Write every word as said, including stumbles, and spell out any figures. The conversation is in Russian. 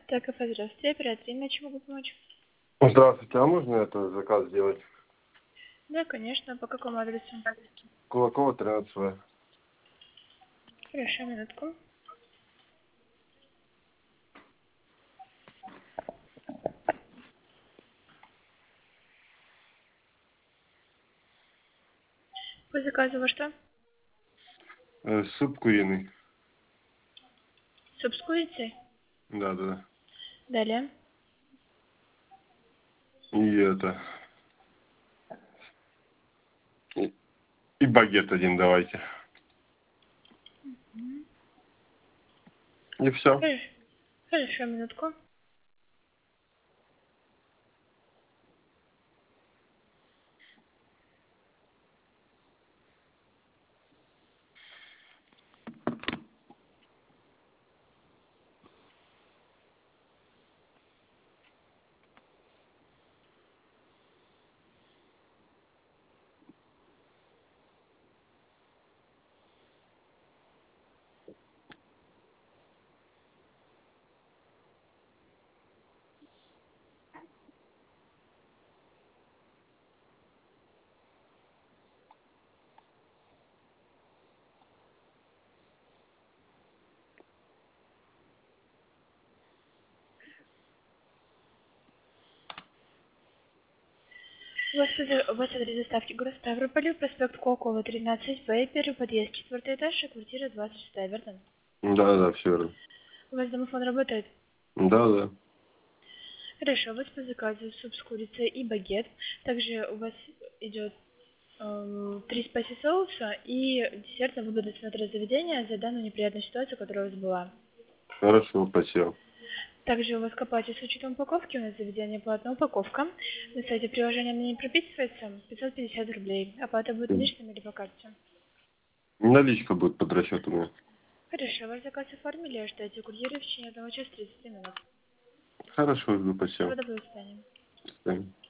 Так, кафе, здравствуйте, оператор, на чем могу помочь? Здравствуйте, а можно это заказ сделать? Да, конечно, по какому адресу? Кулакова, тринадцать В. Хорошо, минутку. По заказу во что? Э, суп куриный. Суп с курицей? Да, да, да. Далее. И это... И, и багет один давайте. Мгм. И все. Хорошо, хорошо, минутку. У вас, поза- у вас адрес доставки город Ставрополь, проспект Кулакова, тринадцать Б, первый подъезд, четвертый этаж, и квартира двадцать шесть, верно? Да, да, все верно. У вас домофон работает? Да, да. Хорошо, у вас по заказу суп с курицей и багет. Также у вас идет эм, три спайси соуса и десерт на выбор досмотра заведения за данную неприятную ситуацию, которая у вас была. Хорошо, спасибо. Также у вас копайте с учетом упаковки, у нас заведение платная упаковка. На сайте приложения она не прописывается, пятьсот пятьдесят рублей. Оплата будет наличными или по карте. Наличка будет под расчет у меня. Хорошо, ваш заказ оформили, ждайте курьера в течение одного часа тридцать минут. Хорошо, жду, Всего спасибо. доброго, до свидания. До свидания.